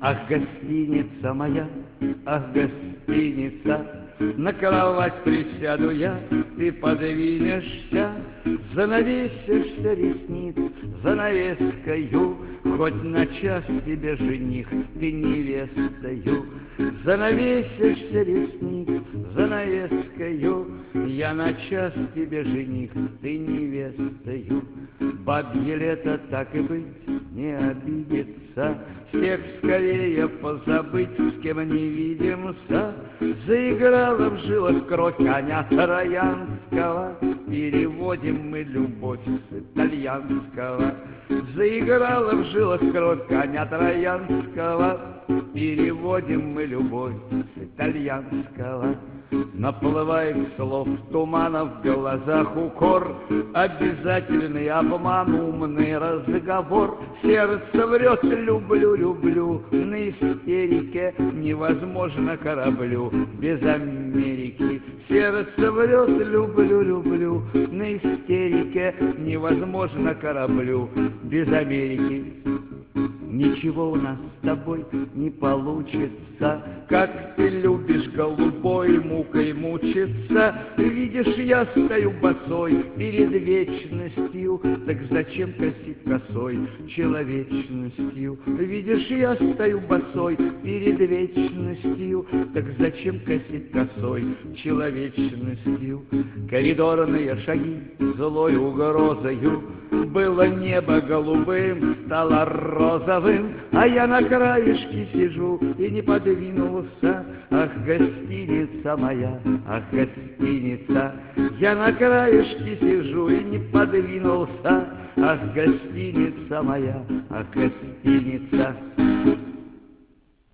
Ах, гостиница моя, ах, гостиница, на кровать присяду я, ты подвинешься, занавесишься ресниц занавескою, хоть на час тебе жених, ты невестою. Занавесишься ресниц занавескою, я на час тебе жених, ты невестою. Бабье лето, так и быть, не обидится, всех скорее позабыть, с кем не видимся. Заиграла в жилах кровь коня троянского, переводим мы любовь с итальянского. Заиграла в жилах кровь коня троянского, переводим мы любовь с итальянского. Наплывает слов тумана, в глазах укор, обязательный обман, умный разговор. Сердце врет: люблю, люблю, на истерике невозможно кораблю без Америки. Сердце врет: люблю, люблю, на истерике невозможно кораблю без Америки. Ничего у нас с тобой не получится, как ты любишь, голубой, мукой мучиться. Видишь, я стою босой перед вечностью, так зачем косить косой человечностью? Видишь, я стою босой перед вечностью, так зачем косить косой человечностью? Коридорные шаги злой угрозою, было небо голубым, стало розовым, а я на краешке сижу и не подвинулся. Ах, гостиница моя, ах, гостиница, я на краешке сижу и не подвинулся. Ах, гостиница моя, ах, гостиница.